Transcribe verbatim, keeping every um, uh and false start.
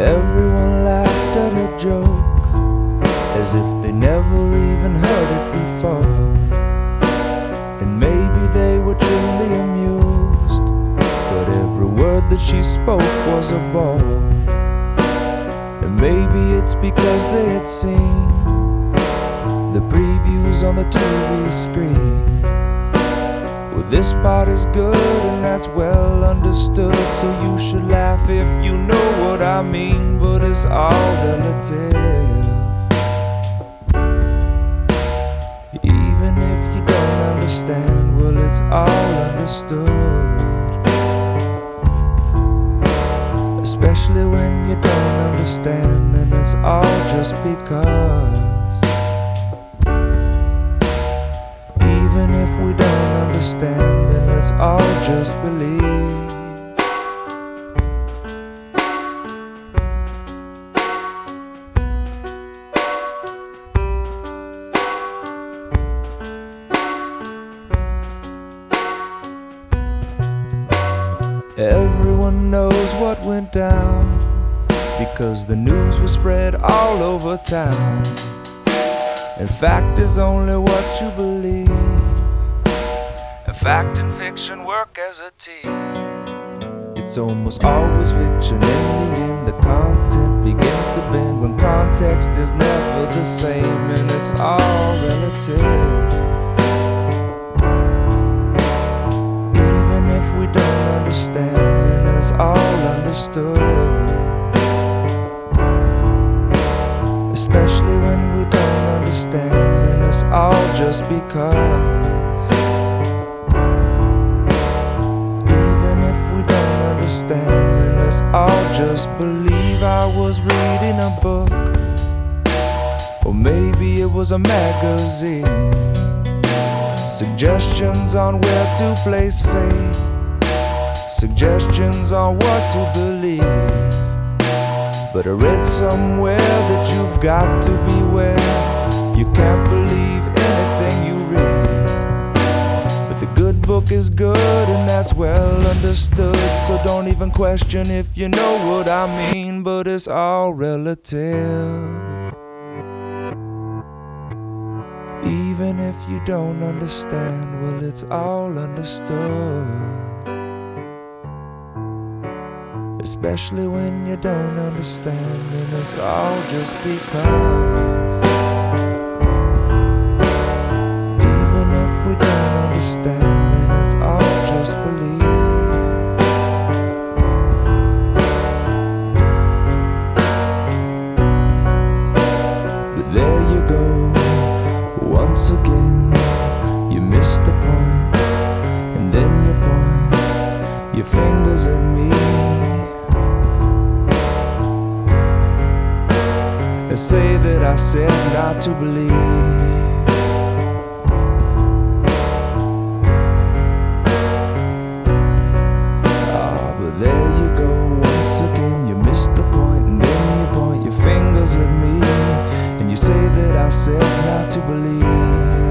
Everyone laughed at her joke, as if they never even heard it before. And maybe they were truly amused, but every word that she spoke was a bore. And maybe it's because they had seen the previews on the T V screen. Well, this part is good and that's well understood, so you should laugh if you know what I mean, but it's all relative. Even if you don't understand, well, it's all understood. Especially when you don't understand, then it's all just because. Even if we don't understand, then let's all just believe. Everyone knows what went down, because the news was spread all over town. And fact is only what you believe, and fact and fiction work as a team. It's almost always fiction. In the end, the content begins to bend when context is never the same, and it's all relative. Even if we don't understand, then it's all understood. Especially when we don't understand, then it's all just because. Even if we don't understand, then let's all just believe. I was reading a book, or maybe it was a magazine, suggestions on where to place faith, suggestions on what to believe. But I read somewhere that you've got to beware. You can't believe anything you read. But the good book is good and that's well understood, so don't even question if you know what I mean, but it's all relative. Even if you don't understand, well, it's all understood. Especially when you don't understand, and it's all just because. Even if we don't understand, then it's all just belief. But there you go, once again, you missed the point, and then you point your fingers at me. And say that I said not to believe. Ah, but there you go, once again, you missed the point, and then you point your fingers at me, and you say that I said not to believe.